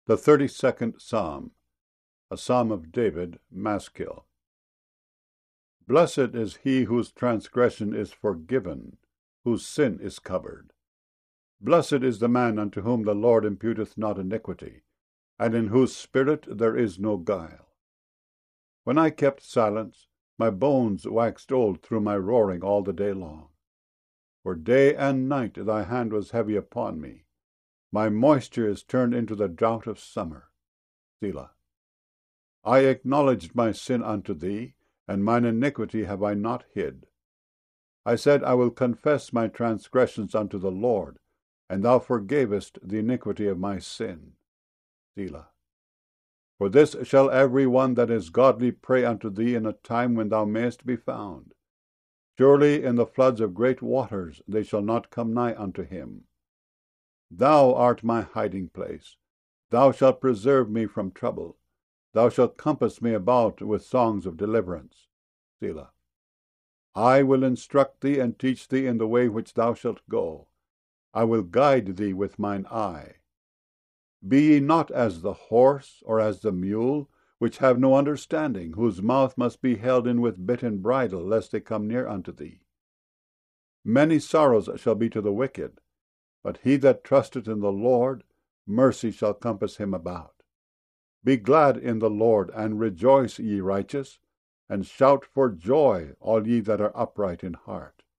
The 32nd Psalm, a Psalm of David, Maskil. Blessed is he whose transgression is forgiven, whose sin is covered. Blessed is the man unto whom the Lord imputeth not iniquity, and in whose spirit there is no guile. When I kept silence, my bones waxed old through my roaring all the day long. For day and night thy hand was heavy upon me. My moisture is turned into the drought of summer. Selah. I acknowledged my sin unto thee, and mine iniquity have I not hid. I said, I will confess my transgressions unto the Lord, and thou forgavest the iniquity of my sin. Selah. For this shall every one that is godly pray unto thee in a time when thou mayest be found. Surely in the floods of great waters they shall not come nigh unto him. Thou art my hiding place. Thou shalt preserve me from trouble. Thou shalt compass me about with songs of deliverance. Selah. I will instruct thee and teach thee in the way which thou shalt go. I will guide thee with mine eye. Be ye not as the horse or as the mule, which have no understanding, whose mouth must be held in with bit and bridle, lest they come near unto thee. Many sorrows shall be to the wicked, but he that trusteth in the Lord, mercy shall compass him about. Be glad in the Lord, and rejoice, ye righteous, and shout for joy, all ye that are upright in heart.